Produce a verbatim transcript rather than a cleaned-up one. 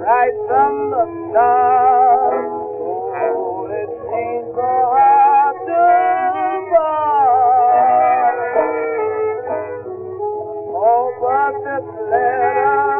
light from the stars. Oh, it seems so hard to part. Oh, but this letter